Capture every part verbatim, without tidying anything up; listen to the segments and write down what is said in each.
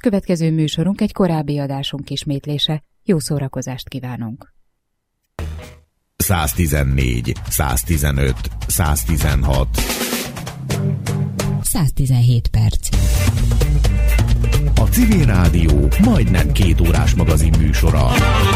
Következő műsorunk egy korábbi adásunk ismétlése. Jó szórakozást kívánunk! száztizennégy, száztizenöt, száztizenhat száztizenhét perc. A Civil Rádió majdnem két órás magazin műsora.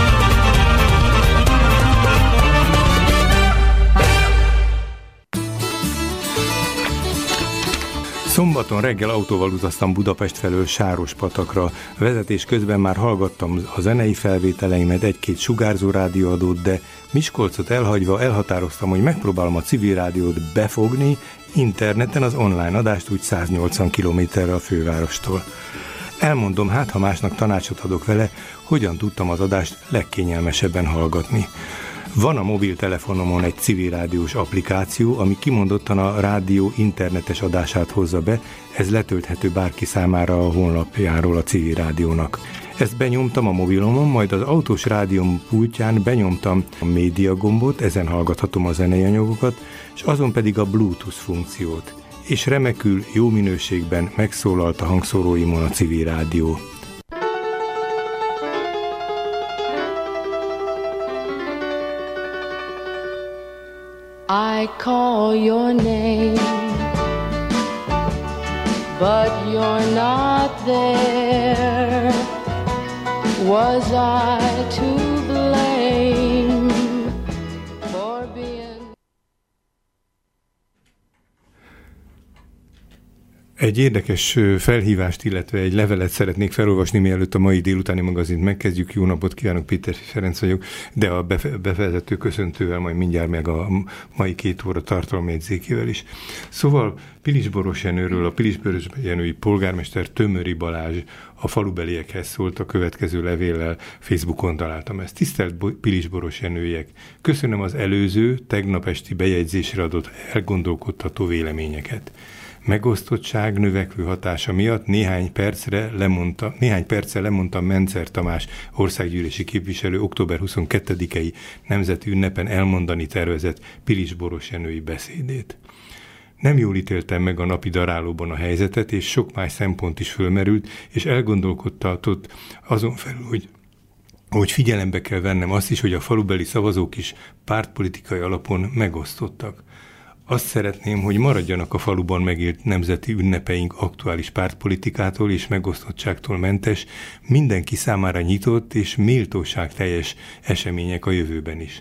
Szombaton reggel autóval utaztam Budapest felől Sárospatakra. Vezetés közben már hallgattam a zenei felvételeimet, egy-két sugárzó rádióadót, de Miskolcot elhagyva elhatároztam, hogy megpróbálom a Civil Rádiót befogni interneten, az online adást úgy száznyolcvan kilométerre a fővárostól. Elmondom, hát ha másnak tanácsot adok vele, hogyan tudtam az adást legkényelmesebben hallgatni. Van a mobiltelefonomon egy civil rádiós applikáció, ami kimondottan a rádió internetes adását hozza be, ez letölthető bárki számára a honlapjáról a Civil Rádiónak. Ezt benyomtam a mobilomon, majd az autós rádióm pultján benyomtam a média gombot, ezen hallgathatom a zenei anyagokat, és azon pedig a Bluetooth funkciót. És remekül, jó minőségben megszólalt a hangszóróimon a Civil Rádió. I call your name, but you're not there. Was I to blame for being... Egy érdekes felhívást, illetve egy levelet szeretnék felolvasni, mielőtt a mai délutáni magazint megkezdjük. Jó napot kívánok, Péter Ferenc vagyok, de a bevezető köszöntővel majd mindjárt meg a mai két óra tartalomjegyzékével is. Szóval Pilisboros Jenőről a Pilisboros Jenői polgármester Tömöri Balázs a falubeliekhez szólt a következő levéllel, Facebookon találtam ezt. Tisztelt Pilisboros Jenőiek! Köszönöm az előző, tegnap esti bejegyzésre adott elgondolkodtató véleményeket. Megosztottság növekvő hatása miatt néhány percre lemondta, néhány perccel lemondtam Mencer Tamás országgyűlési képviselő október huszonkettedikei nemzeti ünnepen elmondani tervezett Pilisboros Jenői beszédét. Nem jól ítéltem meg a napi darálóban a helyzetet, és sok más szempont is fölmerült, és elgondolkodtatott azon felül, hogy hogy figyelembe kell vennem azt is, hogy a falubeli szavazók is pártpolitikai alapon megosztottak. Azt szeretném, hogy maradjanak a faluban megélt nemzeti ünnepeink aktuális pártpolitikától és megosztottságtól mentes, mindenki számára nyitott és méltóságteljes események a jövőben is.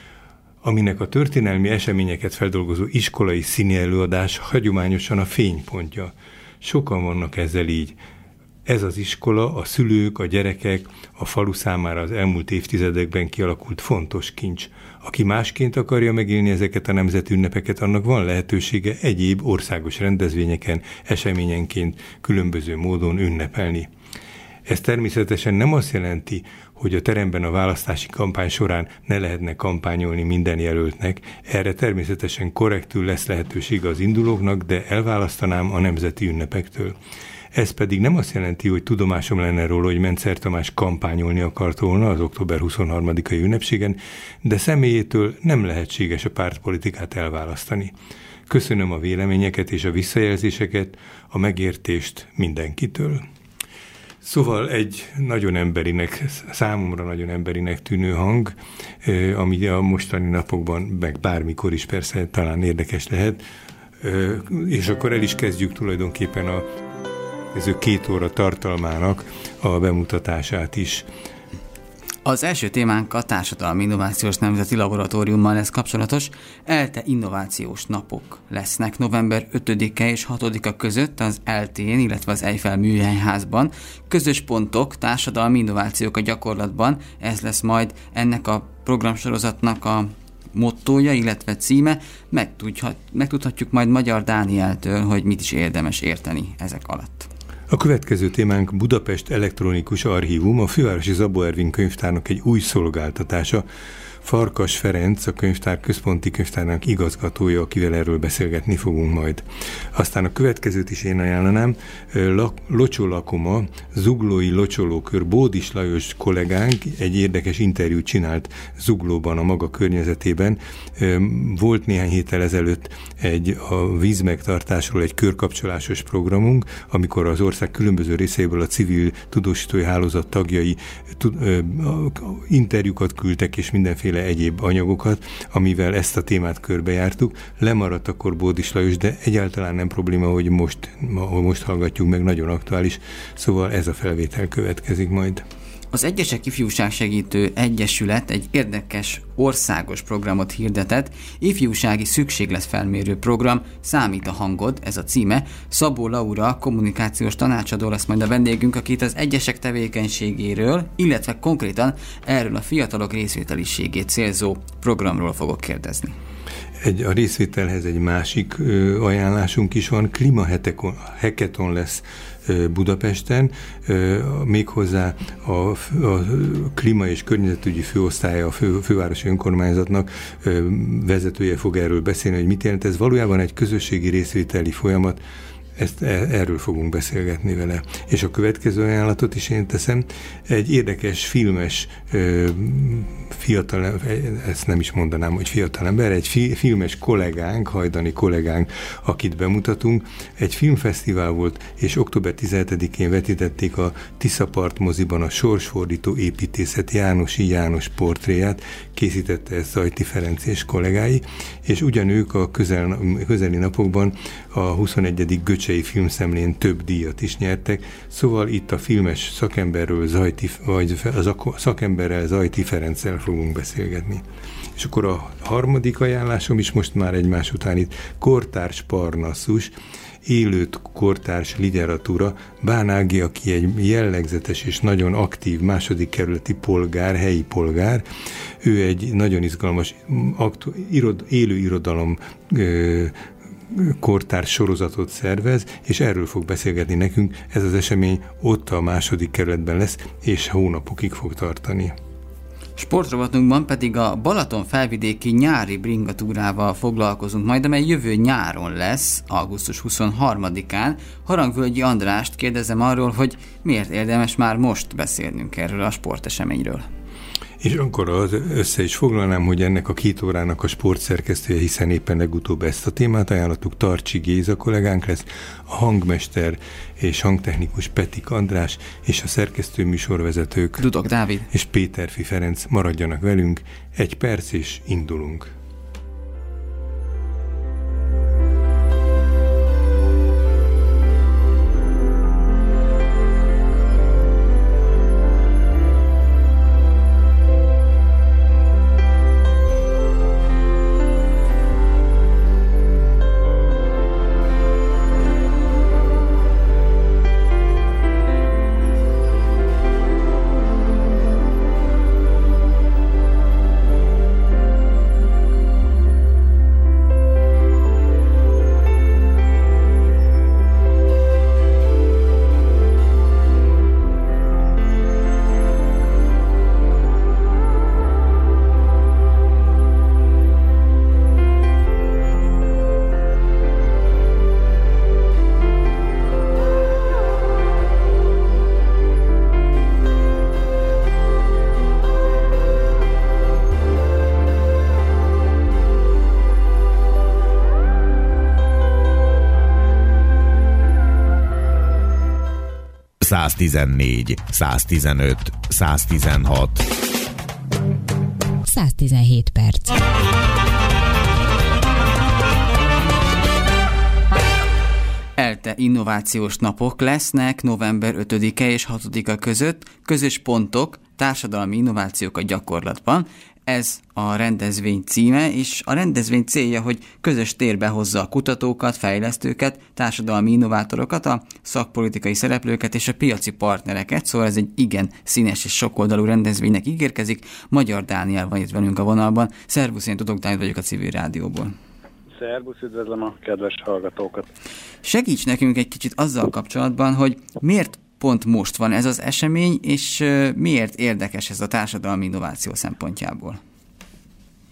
Aminek a történelmi eseményeket feldolgozó iskolai színi előadás hagyományosan a fénypontja. Sokan vannak ezzel így. Ez az iskola, a szülők, a gyerekek, a falu számára az elmúlt évtizedekben kialakult fontos kincs. Aki másként akarja megélni ezeket a nemzeti ünnepeket, annak van lehetősége egyéb országos rendezvényeken, eseményenként különböző módon ünnepelni. Ez természetesen nem azt jelenti, hogy a teremben a választási kampány során ne lehetne kampányolni minden jelöltnek, erre természetesen korrektül lesz lehetősége az indulóknak, de elválasztanám a nemzeti ünnepektől. Ez pedig nem azt jelenti, hogy tudomásom lenne róla, hogy Mencer Tamás kampányolni akart volna az október huszonharmadikai ünnepségen, de személyétől nem lehetséges a pártpolitikát elválasztani. Köszönöm a véleményeket és a visszajelzéseket, a megértést mindenkitől. Szóval egy nagyon emberinek, számomra nagyon emberinek tűnő hang, ami a mostani napokban, meg bármikor is persze talán érdekes lehet, és akkor el is kezdjük tulajdonképpen a ez két óra tartalmának a bemutatását is. Az első témánk a Társadalmi Innovációs Nemzeti Laboratóriummal lesz kapcsolatos. ELTE innovációs napok lesznek november ötödike és hatodika között az eltén, illetve az Eiffel Műhelyházban. Közös pontok, társadalmi innovációk a gyakorlatban, ez lesz majd ennek a programsorozatnak a mottója, illetve címe. Megtudhat, megtudhatjuk majd Magyar Dánieltől, hogy mit is érdemes érteni ezek alatt. A következő témánk Budapest Elektronikus Archívum, a Fővárosi Zabó Ervin Könyvtárnak egy új szolgáltatása. Farkas Ferenc, a könyvtár központi könyvtárnak igazgatója, akivel erről beszélgetni fogunk majd. Aztán a következőt is én ajánlanám, Locsolakoma, Zuglói Locsolókör, Bódis Lajos kollégánk egy érdekes interjút csinált Zuglóban, a maga környezetében. Volt néhány héttel ezelőtt egy a vízmegtartásról egy körkapcsolásos programunk, amikor az ország különböző részeiből a civil tudósítói hálózat tagjai tud, ö, interjúkat küldtek és mindenféle egyéb anyagokat, amivel ezt a témát körbejártuk. Lemaradt akkor Bódis Lajos, de egyáltalán nem probléma, hogy most, most hallgatjuk meg, nagyon aktuális, szóval ez a felvétel következik majd. Az Egyesek Ifjúságsegítő Egyesület egy érdekes országos programot hirdetett, ifjúsági szükségletfelmérő program, Számít a hangod, ez a címe. Szabó Laura, kommunikációs tanácsadó lesz majd a vendégünk, akit az Egyesek tevékenységéről, illetve konkrétan erről a fiatalok részvételiségét célzó programról fogok kérdezni. Egy, a részvételhez egy másik ö, ajánlásunk is van, klímahackathon lesz ö, Budapesten, ö, méghozzá a, a klíma és környezetügyi főosztálya a fő, fővárosi önkormányzatnak ö, vezetője fog erről beszélni, hogy mit jelent. Ez valójában egy közösségi részvételi folyamat, ezt, erről fogunk beszélgetni vele. És a következő ajánlatot is én teszem, egy érdekes filmes ö, fiatal, ezt nem is mondanám, hogy fiatalember, egy fi, filmes kollégánk, hajdani kollégánk, akit bemutatunk. Egy filmfesztivál volt, és október tizenhetedikén vetítették a Tiszapart moziban a sorsfordító építészet Jánosi János portréját, készítette ezt Zajti Ferenc és kollégái, és ugyanők a közel, közeli napokban a huszonegyedik Göcsei Filmszemlén több díjat is nyertek, szóval itt a filmes szakemberről, Zajti, vagy a szakemberrel, Zajti Ferenccel fogunk beszélgetni. És akkor a harmadik ajánlásom is most már egymás után itt, Kortárs Parnassus, élő kortárs literatúra. Bánági, aki egy jellegzetes és nagyon aktív második kerületi polgár, helyi polgár, ő egy nagyon izgalmas aktu- irod- élő irodalom ö, kortárs sorozatot szervez, és erről fog beszélgetni nekünk. Ez az esemény ott a második kerületben lesz, és hónapokig fog tartani. Sportrovatunkban pedig a Balaton felvidéki nyári bringatúrával foglalkozunk majd, amely jövő nyáron lesz, augusztus huszonharmadikán. Harangvölgyi Andrást kérdezem arról, hogy miért érdemes már most beszélnünk erről a sporteseményről. És akkor az össze is foglalnám, hogy ennek a két órának a sportszerkesztője, hiszen éppen legutóbb ezt a témát ajánlottuk, Tarcsi Géza kollégánk lesz, a hangmester és hangtechnikus Petik András, és a szerkesztő műsorvezetők Dudok Dávid és Péterfi Ferenc. Maradjanak velünk, egy perc és indulunk. száztizennégy, száztizenöt, száztizenhat. száztizenhét perc. ELTE innovációs napok lesznek november ötödike és hatodika között, közös pontok, társadalmi innovációk a gyakorlatban. Ez a rendezvény címe, és a rendezvény célja, hogy közös térbe hozza a kutatókat, fejlesztőket, társadalmi innovátorokat, a szakpolitikai szereplőket és a piaci partnereket, szóval ez egy igen színes és sokoldalú rendezvénynek ígérkezik. Magyar Dániel van itt velünk a vonalban. Szervusz, én Dudok Dávid vagyok a Civil Rádióból. Szervusz, üdvözlöm a kedves hallgatókat. Segíts nekünk egy kicsit azzal kapcsolatban, hogy miért pont most van ez az esemény, és miért érdekes ez a társadalmi innováció szempontjából?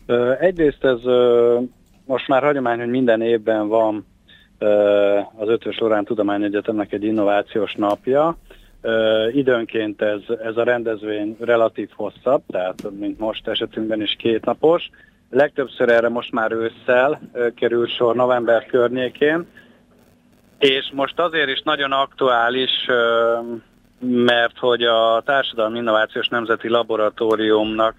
Egyrészt ez most már hagyomány, hogy minden évben van az Eötvös Loránd Tudományegyetemnek egy innovációs napja. Időnként ez, ez a rendezvény relatív hosszabb, tehát mint most esetünkben is kétnapos. Legtöbbször erre most már ősszel kerül sor, november környékén, és most azért is nagyon aktuális, mert hogy a Társadalmi Innovációs Nemzeti Laboratóriumnak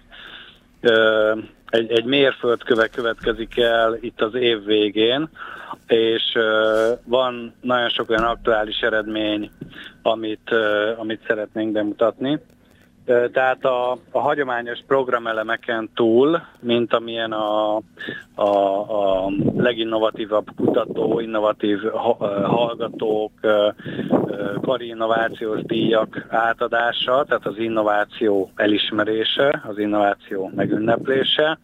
egy, egy mérföldköve következik el itt az év végén, és van nagyon sok olyan aktuális eredmény, amit, amit szeretnénk bemutatni. Tehát a, a hagyományos programelemeken túl, mint amilyen a, a, a leginnovatívabb kutató, innovatív hallgatók, kari innovációs díjak átadása, tehát az innováció elismerése, az innováció megünneplése,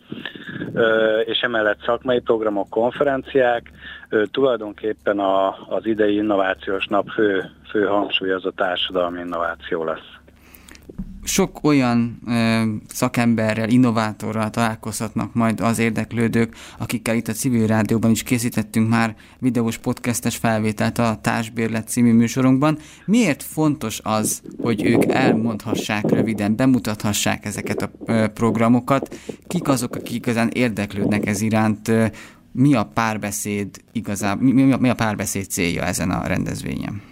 és emellett szakmai programok, konferenciák, tulajdonképpen a, az idei innovációs nap fő, fő hangsúly az a társadalmi innováció lesz. Sok olyan ö, szakemberrel, innovátorral találkozhatnak majd az érdeklődők, akikkel itt a Civil Rádióban is készítettünk már videós podcastes felvételt a Társbérlet című műsorunkban. Miért fontos az, hogy ők elmondhassák röviden, bemutathassák ezeket a ö, programokat? Kik azok, akik igazán érdeklődnek ez iránt? Ö, mi a párbeszéd igazából, mi, mi, a, mi a párbeszéd célja ezen a rendezvényen?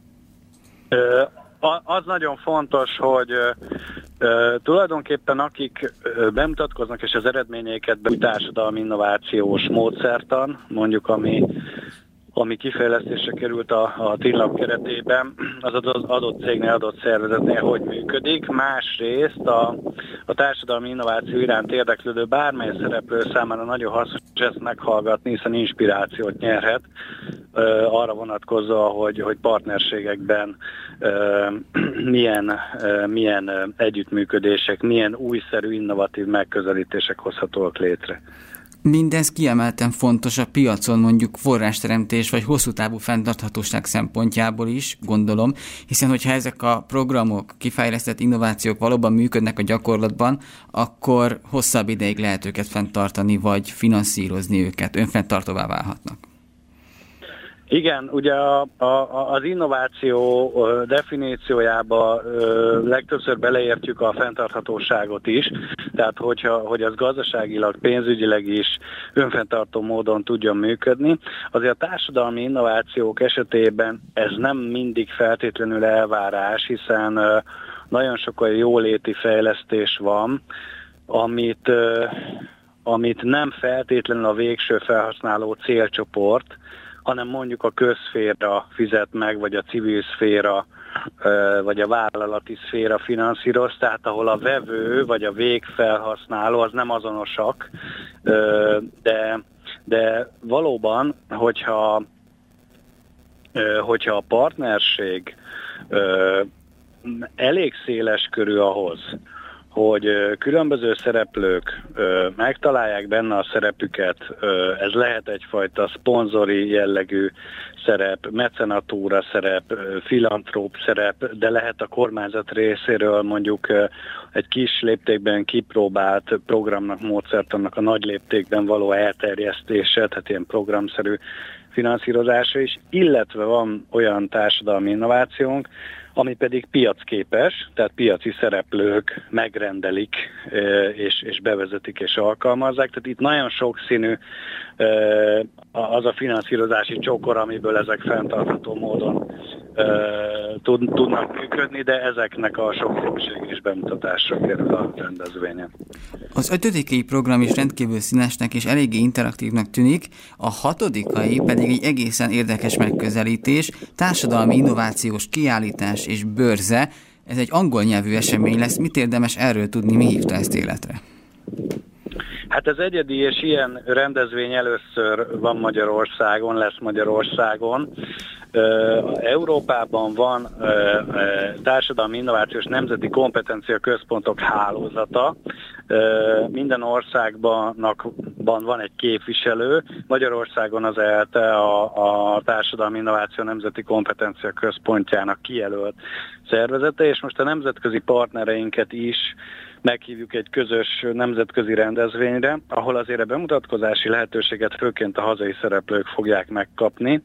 Ö- Az nagyon fontos, hogy uh, tulajdonképpen akik uh, bemutatkoznak és az eredményeiket be társadalmi innovációs módszertan, mondjuk ami, ami kifejlesztésre került a, a TINLAB keretében, az adott cégnél, adott szervezetnél hogy működik. Másrészt a, a társadalmi innováció iránt érdeklődő bármely szereplő számára nagyon hasznos ezt meghallgatni, hiszen inspirációt nyerhet uh, arra vonatkozva, hogy, hogy partnerségekben uh, milyen, uh, milyen uh, együttműködések, milyen újszerű, innovatív megközelítések hozhatóak létre. Mindez kiemelten fontos a piacon, mondjuk forrásteremtés vagy hosszú távú fenntarthatóság szempontjából is, gondolom, hiszen hogyha ezek a programok, kifejlesztett innovációk valóban működnek a gyakorlatban, akkor hosszabb ideig lehet őket fenntartani, vagy finanszírozni őket, önfenntartóvá válhatnak. Igen, ugye a, a, az innováció definíciójába legtöbbször beleértjük a fenntarthatóságot is, tehát hogyha, hogy az gazdaságilag, pénzügyileg is önfenntartó módon tudjon működni. Azért a társadalmi innovációk esetében ez nem mindig feltétlenül elvárás, hiszen nagyon sok olyan jóléti fejlesztés van, amit, amit nem feltétlenül a végső felhasználó célcsoport, hanem mondjuk a közszféra fizet meg, vagy a civil szféra, vagy a vállalati szféra finanszíroz, tehát ahol a vevő, vagy a végfelhasználó az nem azonosak, de, de valóban, hogyha, hogyha a partnerség elég széles körű ahhoz, hogy különböző szereplők megtalálják benne a szerepüket, ez lehet egyfajta szponzori jellegű szerep, mecenatúra szerep, filantróp szerep, de lehet a kormányzat részéről mondjuk egy kis léptékben kipróbált programnak, módszertannak a nagy léptékben való elterjesztése, tehát ilyen programszerű finanszírozása is, illetve van olyan társadalmi innovációnk, ami pedig piacképes, tehát piaci szereplők megrendelik, és, és bevezetik és alkalmazzák. Tehát itt nagyon sokszínű az a finanszírozási csokor, amiből ezek fenntartható módon tudnak működni, de ezeknek a sokszínűség is bemutatásra kerül a rendezvényen. Az ötödikai program is rendkívül színesnek és eléggé interaktívnak tűnik, a hatodikai pedig egy egészen érdekes megközelítés, társadalmi innovációs kiállítás és bőrze. Ez egy angol nyelvű esemény lesz. Mit érdemes erről tudni, mi hívta ezt életre? Hát ez egyedi, és ilyen rendezvény először van Magyarországon, lesz Magyarországon. Európában van társadalmi innovációs nemzeti kompetencia központok hálózata. Minden országban van egy képviselő, Magyarországon az é el té a, a Társadalmi Innováció Nemzeti Kompetencia Központjának kijelölt szervezete, és most a nemzetközi partnereinket is meghívjuk egy közös nemzetközi rendezvényre, ahol azért a bemutatkozási lehetőséget főként a hazai szereplők fogják megkapni.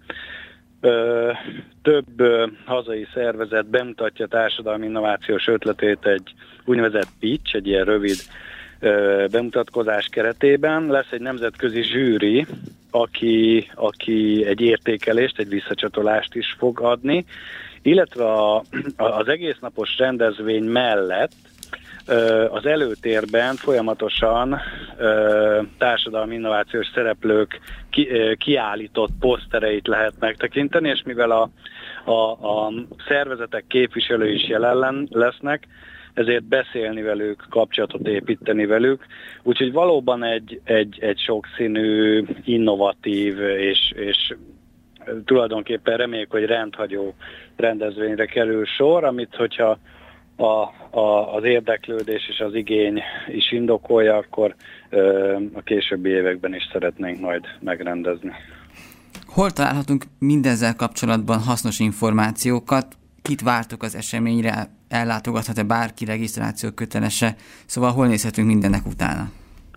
Ö, több ö, hazai szervezet bemutatja a társadalmi innovációs ötletét egy úgynevezett pitch, egy ilyen rövid ö, bemutatkozás keretében. Lesz egy nemzetközi zsűri, aki, aki egy értékelést, egy visszacsatolást is fog adni, illetve a, az egész napos rendezvény mellett az előtérben folyamatosan társadalmi innovációs szereplők ki, kiállított posztereit lehet megtekinteni, és mivel a, a, a szervezetek képviselői is jelen lesznek, ezért beszélni velük, kapcsolatot építeni velük. Úgyhogy valóban egy, egy, egy sokszínű, innovatív és, és tulajdonképpen reméljük, hogy rendhagyó rendezvényre kerül sor, amit hogyha A, a, az érdeklődés és az igény is indokolja, akkor ö, a későbbi években is szeretnénk majd megrendezni. Hol találhatunk mindezzel kapcsolatban hasznos információkat? Kit vártok az eseményre? Ellátogathat-e bárki, regisztráció kötelese? Szóval hol nézhetünk mindennek utána?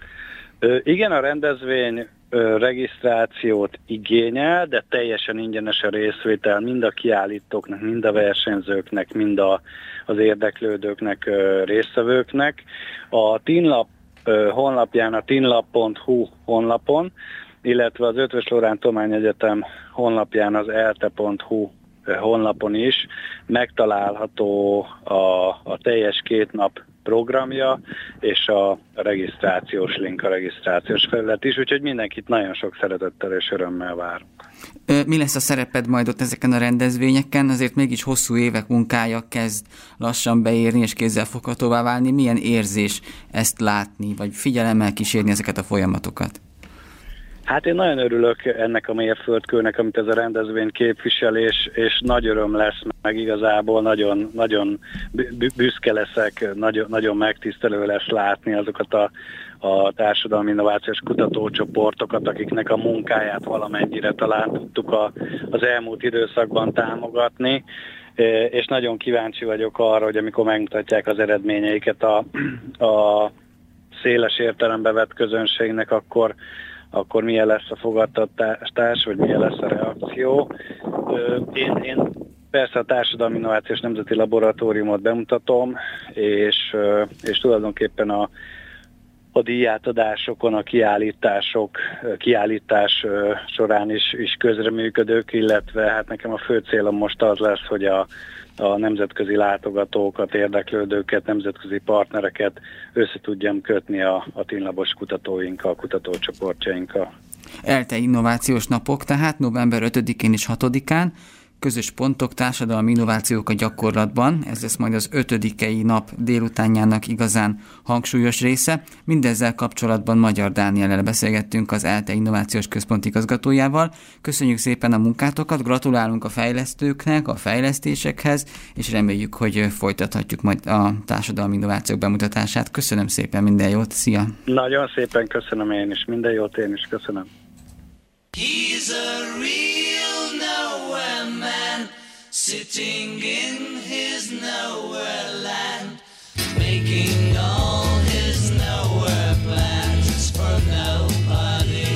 Ö, igen, a rendezvény ö, regisztrációt igényel, de teljesen ingyenes a részvétel mind a kiállítóknak, mind a versenyzőknek, mind a, az érdeklődőknek, ö, résztvevőknek. A Tinlap ö, honlapján, a tinlap pont hu honlapon, illetve az Eötvös Loránd Tudományegyetem honlapján, az elte pont hu honlapon is megtalálható a, a teljes két nap programja és a regisztrációs link, a regisztrációs felület is, úgyhogy mindenkit nagyon sok szeretettel és örömmel várunk. Mi lesz a szereped majd ott ezeken a rendezvényeken? Azért mégis hosszú évek munkája kezd lassan beérni és kézzelfoghatóvá válni. Milyen érzés ezt látni, vagy figyelemmel kísérni ezeket a folyamatokat? Hát én nagyon örülök ennek a mérföldkőnek, amit ez a rendezvény képvisel, és, és nagy öröm lesz, meg igazából nagyon, nagyon büszke leszek, nagyon, nagyon megtisztelő lesz látni azokat a, a társadalmi innovációs kutatócsoportokat, akiknek a munkáját valamennyire talán tudtuk a, az elmúlt időszakban támogatni, és nagyon kíváncsi vagyok arra, hogy amikor megmutatják az eredményeiket a, a széles értelembe vett közönségnek, akkor akkor milyen lesz a fogadtatás, vagy milyen lesz a reakció. Én, én persze a Társadalmi Innovációs Nemzeti Laboratóriumot bemutatom, és, és tulajdonképpen a, a díjátadásokon, a kiállítások, kiállítás során is, is közreműködők, illetve hát nekem a fő célom most az lesz, hogy a a nemzetközi látogatókat, érdeklődőket, nemzetközi partnereket össze tudjam kötni a, a Tinlabos kutatóinkkal, kutatócsoportjainkkal. ELTE innovációs napok, tehát november ötödikén és hatodikán, közös pontok, társadalmi innovációk a gyakorlatban, ez lesz majd az ötödikei nap délutánjának igazán hangsúlyos része. Mindezzel kapcsolatban Magyar Dániellel beszélgettünk, az ELTE Innovációs Központ igazgatójával. Köszönjük szépen a munkátokat, gratulálunk a fejlesztőknek, a fejlesztésekhez, és reméljük, hogy folytathatjuk majd a társadalmi innovációk bemutatását. Köszönöm szépen, minden jót, szia! Nagyon szépen köszönöm én is, minden jót én is köszönöm. He's a real nowhere man, sitting in his nowhere land, making all his nowhere plans for nobody.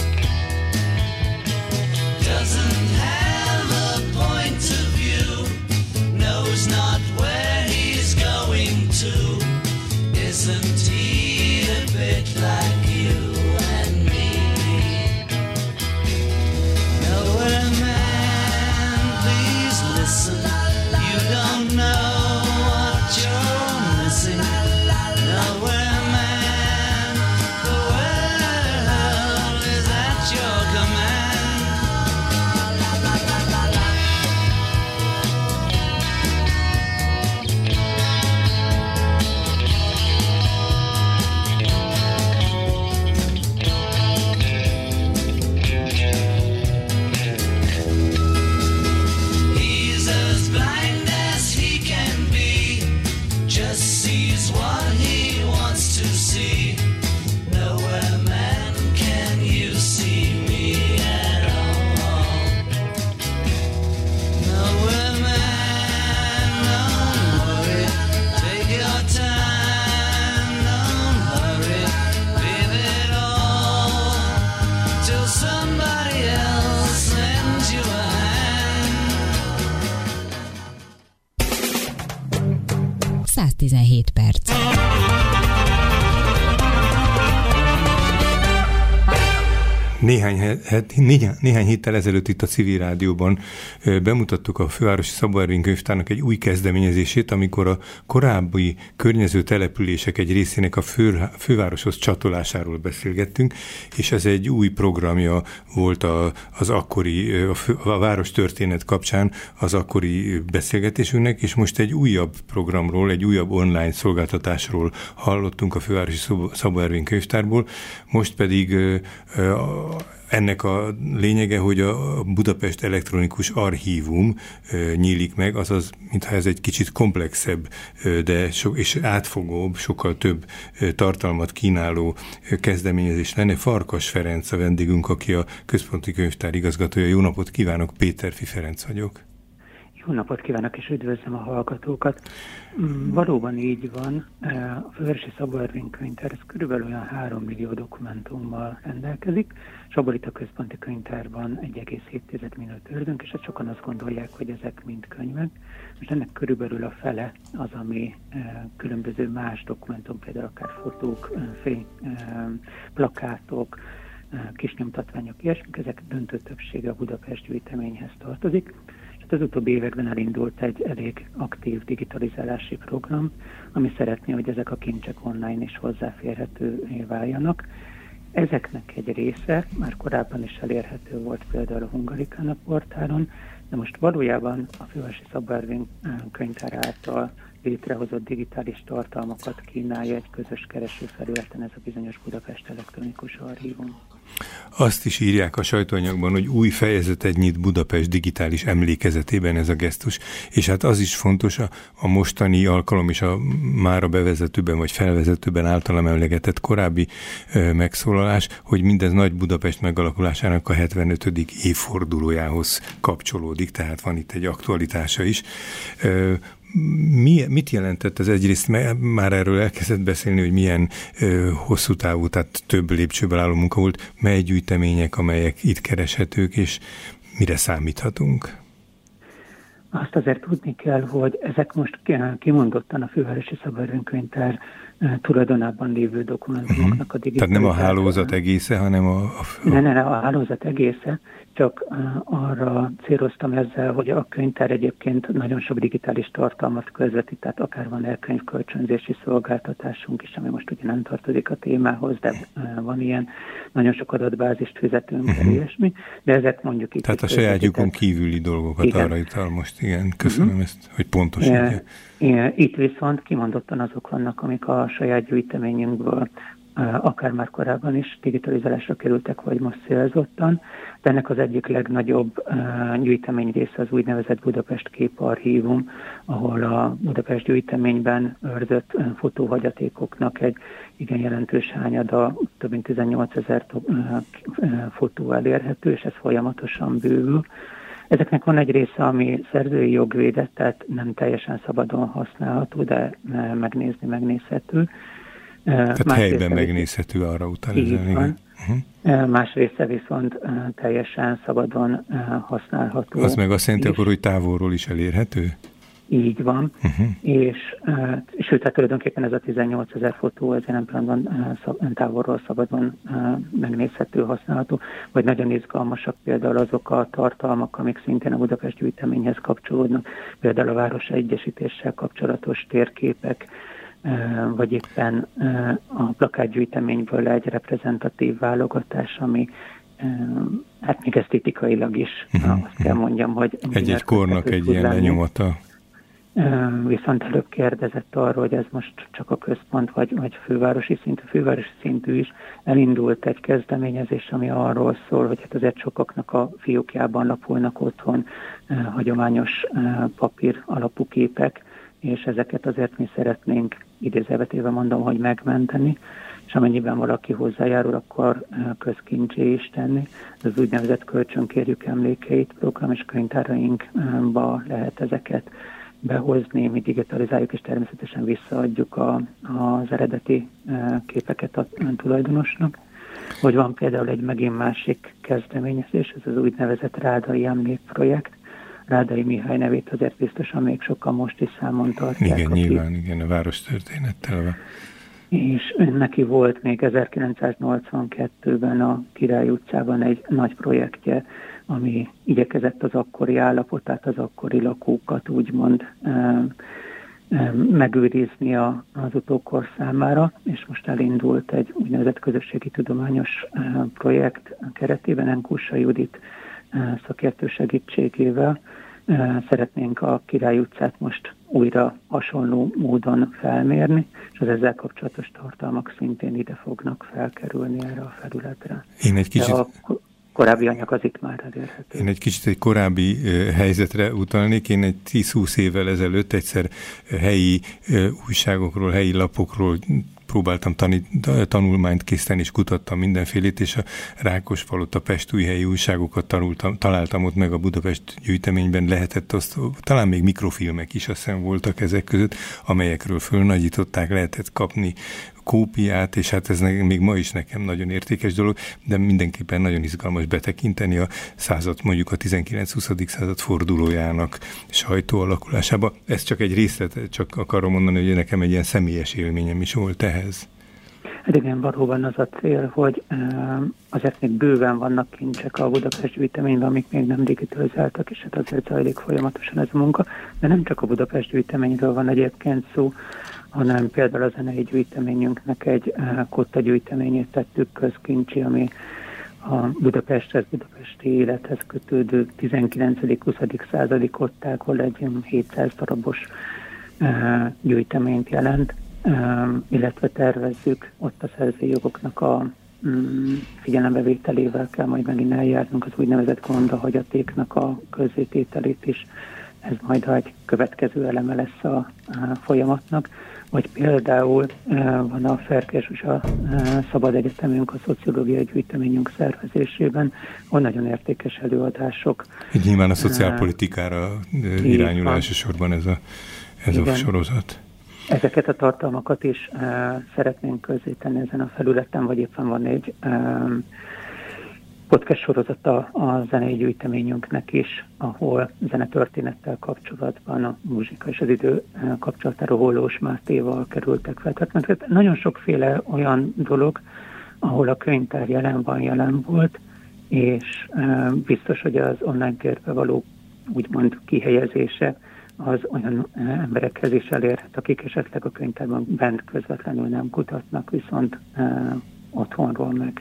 Doesn't have a point of view, knows not where he's going to. Isn't he a bit like you and me? Nowhere man, please listen. You don't know what you're tizenhét perc. Néhány, het, néhány, néhány héttel ezelőtt itt a Civil Rádióban bemutattuk a Fővárosi Szabó Ervin Könyvtárnak egy új kezdeményezését, amikor a korábbi környező települések egy részének a fő, fővároshoz csatolásáról beszélgettünk, és ez egy új programja volt a, az akkori, a, fő, a város történet kapcsán az akkori beszélgetésünknek, és most egy újabb programról, egy újabb online szolgáltatásról hallottunk a Fővárosi Szabó Ervin Könyvtárból, most pedig a ennek a lényege, hogy a Budapest Elektronikus Archívum e, nyílik meg, azaz, mintha ez egy kicsit komplexebb, e, de so, és átfogóbb, sokkal több e, tartalmat kínáló e, kezdeményezés lenne. Farkas Ferenc a vendégünk, aki a Központi Könyvtár igazgatója. Jó napot kívánok, Péterfi Ferenc vagyok. Jó napot kívánok, és üdvözlöm a hallgatókat. Valóban így van, a Fővárosi Szabó Ervin Könyvtár ez körülbelül olyan három millió dokumentummal rendelkezik, és abból itt a Központi Könyvtárban egy egész hét millió őrzünk, és hát sokan azt gondolják, hogy ezek mind könyvek. Most ennek körülbelül a fele az, ami különböző más dokumentum, például akár fotók, fény, plakátok, kis nyomtatványok, ilyesmik, ezek döntő többsége a Budapest gyűjteményhez tartozik. Az utóbbi években elindult egy elég aktív digitalizálási program, ami szeretné, hogy ezek a kincsek online is hozzáférhetővé váljanak. Ezeknek egy része már korábban is elérhető volt például a Hungaricana portálon, de most valójában a Fővárosi Szabó Ervin Könyvtár által létrehozott digitális tartalmakat kínálja egy közös keresőfelületen ez a bizonyos Budapest Elektronikus Archívum. Azt is írják a sajtóanyagban, hogy új fejezetet nyit Budapest digitális emlékezetében ez a gesztus, és hát az is fontos, a, a mostani alkalom és a már a bevezetőben vagy felvezetőben általam emlegetett korábbi ö, megszólalás, hogy mindez Nagy Budapest megalakulásának a hetvenötödik évfordulójához kapcsolódik, tehát van itt egy aktualitása is. Ö, Mi, mit jelentett ez egyrészt? Már erről elkezdett beszélni, hogy milyen ö, hosszú távú, tehát több lépcsőből álló munka volt, mely gyűjtemények, amelyek itt kereshetők, és mire számíthatunk? Azt azért tudni kell, hogy ezek most kimondottan a Fővárosi Szabó Ervin Könyvtár tulajdonában lévő dokumentumoknak a digitalizálása. Tehát nem a hálózat egésze, hanem a... a... Ne, ne, ne, a hálózat egésze, csak arra céloztam ezzel, hogy a könyvtár egyébként nagyon sok digitális tartalmat közvetít, tehát akár van elkönyvkölcsönzési szolgáltatásunk is, ami most ugye nem tartozik a témához, de van ilyen, nagyon sok adatbázist fizetünk, uh-huh. ilyesmi, de ezek mondjuk itt... Tehát a sajátjukon kívüli dolgokat igen. arra jutal most, igen, köszönöm uh-huh. ezt, hogy pontosítja. Itt viszont kimondottan azok vannak, amik a saját gyűjteményünkből akár már korábban is digitalizálásra kerültek, vagy most célzottan, de ennek az egyik legnagyobb uh, gyűjtemény része az úgynevezett Budapest Képarchívum, ahol a Budapest gyűjteményben őrzött uh, fotóhagyatékoknak egy igen jelentős hányada, több mint tizennyolcezer uh, uh, fotó elérhető, és ez folyamatosan bővül. Ezeknek van egy része, ami szerzői jogvédett, tehát nem teljesen szabadon használható, de uh, megnézni megnézhető. Tehát más helyben megnézhető, arra utal ezen. Uh-huh. Más része viszont uh, teljesen szabadon uh, használható. Az meg azt jelenti akkor, hogy távolról is elérhető? Így van, uh-huh. és uh, sőt, hát tulajdonképpen ez a tizennyolcezer fotó, ez jelen pillanatban uh, szab- távolról szabadon uh, megnézhető, használható, vagy nagyon izgalmasak például azok a tartalmak, amik szintén a Budapest gyűjteményhez kapcsolódnak, például a város egyesítéssel kapcsolatos térképek, vagy éppen a plakátgyűjteményből egy reprezentatív válogatás, ami hát még esztétikailag is, uh-huh. azt kell mondjam, hogy... Egy-egy kornak egy ilyen lenyomata. Viszont előbb kérdezett arról, hogy ez most csak a központ, vagy, vagy fővárosi szintű, fővárosi szintű is elindult egy kezdeményezés, ami arról szól, hogy hát azért sokaknak a fiókjában lapulnak otthon hagyományos papír alapú képek, és ezeket azért mi szeretnénk, idézőjelben mondom, hogy megmenteni, és amennyiben valaki hozzájárul, akkor közkincsé is tenni. Az úgynevezett Kölcsönkérjük emlékeit program és könyvtárainkba lehet ezeket behozni, mi digitalizáljuk, és természetesen visszaadjuk a, az eredeti képeket a tulajdonosnak. Vagy van például egy megint másik kezdeményezés, ez az úgynevezett Rádai Emlékprojekt, Rádai Mihály nevét azért biztosan még sokan most is számon tartják. Igen, nyilván, igen, a város történettel. És neki volt még ezerkilencszáznyolcvankettőben a Király utcában egy nagy projektje, ami igyekezett az akkori állapotát, az akkori lakókat úgymond megőrizni az utókor számára, és most elindult egy úgynevezett közösségi tudományos projekt keretében, Enkussa Judit szakértő segítségével. Szeretnénk a Király utcát most újra hasonló módon felmérni, és az ezzel kapcsolatos tartalmak szintén ide fognak felkerülni erre a felületre. Én egy kicsit... A korábbi anyag az itt már elérhető. Én egy kicsit egy korábbi uh, helyzetre utalnék. Én egy tíz-húsz évvel ezelőtt egyszer helyi uh, újságokról, helyi lapokról próbáltam tani, tanulmányt készíteni, és kutattam mindenfélét, és a Rákospalota pestújhelyi újságokat tanultam, találtam ott meg a Budapest gyűjteményben, lehetett azt, talán még mikrofilmek is azt hiszem voltak ezek között, amelyekről fölnagyították, lehetett kapni kópiát, és hát ez még ma is nekem nagyon értékes dolog, de mindenképpen nagyon izgalmas betekinteni a század, mondjuk a tizenkilenc-huszadik század fordulójának sajtó alakulásába. Ez csak egy részlet, csak akarom mondani, hogy nekem egy ilyen személyes élményem is volt ehhez. Hát igen, valóban az a cél, hogy azért még bőven vannak kincsek a Budapest gyűjteményben, amik még nem digitalizáltak, és hát azért zajlik folyamatosan ez a munka, de nem csak a Budapest gyűjteményről van egyébként szó, hanem például a zenei gyűjteményünknek egy kotta gyűjteményét tettük közkincsi, ami a Budapesthez, budapesti élethez kötődő tizenkilencedik-huszadik századi kottákból egy hétszáz darabos gyűjteményt jelent, illetve tervezzük ott a szerzői jogoknak a figyelembevételével kell majd megint eljárnunk az úgynevezett gondahagyatéknak a közzétételét is. Ez majd egy következő eleme lesz a folyamatnak. Vagy például van a Ferkés és a Szabad Egyetemünk a szociológiai gyűjteményünk szervezésében, ahol nagyon értékes előadások. Így nyilván a szociálpolitikára irányul elsősorban ez a, ez a sorozat. Ezeket a tartalmakat is szeretnénk közzétenni ezen a felületen, vagy éppen van egy podcast sorozata a zenei gyűjteményünknek is, ahol zenetörténettel kapcsolatban a muzsika és az idő kapcsolatára Hollós Mátéval kerültek fel. Tehát nagyon sokféle olyan dolog, ahol a könyvtár jelen van, jelen volt, és biztos, hogy az online térbe való úgymond kihelyezése az olyan emberekhez is elérhet, akik esetleg a könyvtárban bent közvetlenül nem kutatnak, viszont otthonról meg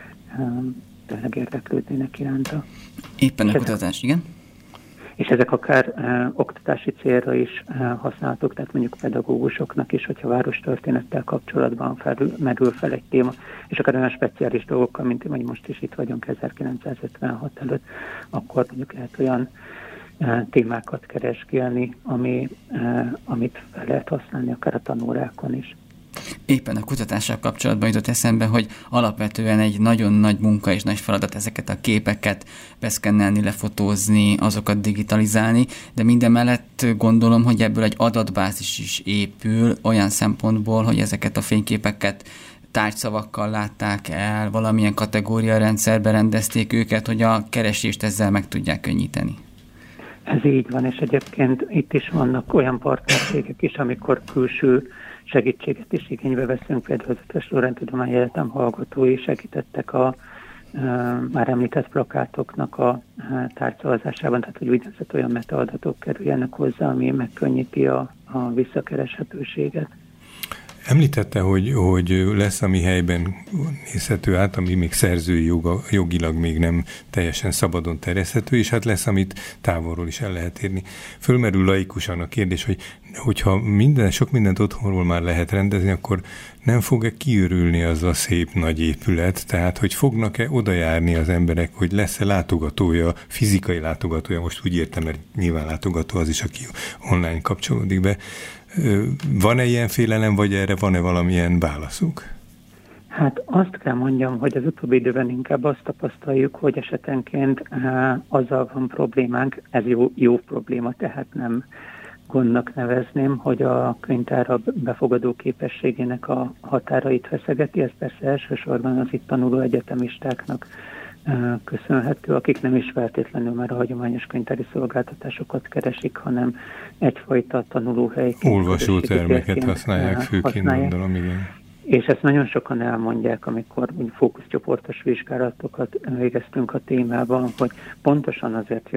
tényleg érdeklődnének iránta. Éppen a kutatás, igen? És ezek akár e, oktatási célra is e, használhatók, tehát mondjuk pedagógusoknak is, hogyha várostörténettel kapcsolatban felül, merül fel egy téma, és akár olyan speciális dolgokkal, mint hogy most is itt vagyunk ezerkilencszázötvenhat előtt, akkor mondjuk lehet olyan e, témákat keresgélni, ami, e, amit fel lehet használni akár a tanórákon is. Éppen a kutatással kapcsolatban jutott eszembe, hogy alapvetően egy nagyon nagy munka és nagy feladat ezeket a képeket beszkennelni, lefotózni, azokat digitalizálni, de minden mellett gondolom, hogy ebből egy adatbázis is épül olyan szempontból, hogy ezeket a fényképeket tárgyszavakkal látták el, valamilyen kategóriarendszerbe rendezték őket, hogy a keresést ezzel meg tudják könnyíteni. Ez így van, és egyébként itt is vannak olyan partnerségek is, amikor külső segítséget is igénybe veszünk, például az Eötvös Loránd Tudományegyetem hallgatói segítettek a e, már említett plakátoknak a e, tárgyszavazásában, tehát hogy úgynevezett olyan metaadatok kerüljenek hozzá, ami megkönnyíti a, a visszakereshetőséget. Említette, hogy, hogy lesz, ami helyben nézhető át, ami még szerzői joga, jogilag még nem teljesen szabadon terjeszthető, és hát lesz, amit távolról is el lehet érni. Fölmerül laikusan a kérdés, hogy hogyha minden, sok mindent otthonról már lehet rendezni, akkor nem fog-e kiürülni az a szép nagy épület, tehát hogy fognak-e oda járni az emberek, hogy lesz-e látogatója, fizikai látogatója, most úgy értem, mert nyilván látogató az is, aki online kapcsolódik be. Van-e ilyen félelem, vagy erre van-e valamilyen válaszuk? Hát azt kell mondjam, hogy az utóbbi időben inkább azt tapasztaljuk, hogy esetenként uh, azzal van problémánk, ez jó, jó probléma, tehát nem gondnak nevezném, hogy a könyvtár befogadó képességének a határait feszegeti. Ez persze elsősorban az itt tanuló egyetemistáknak köszönhető, akik nem is feltétlenül már a hagyományos könyvtári szolgáltatásokat keresik, hanem egyfajta tanulóhelyként. Olvasótermeket használják főként, gondolom, igen. És ezt nagyon sokan elmondják, amikor úgy fókuszcsoportos vizsgálatokat végeztünk a témában, hogy pontosan azért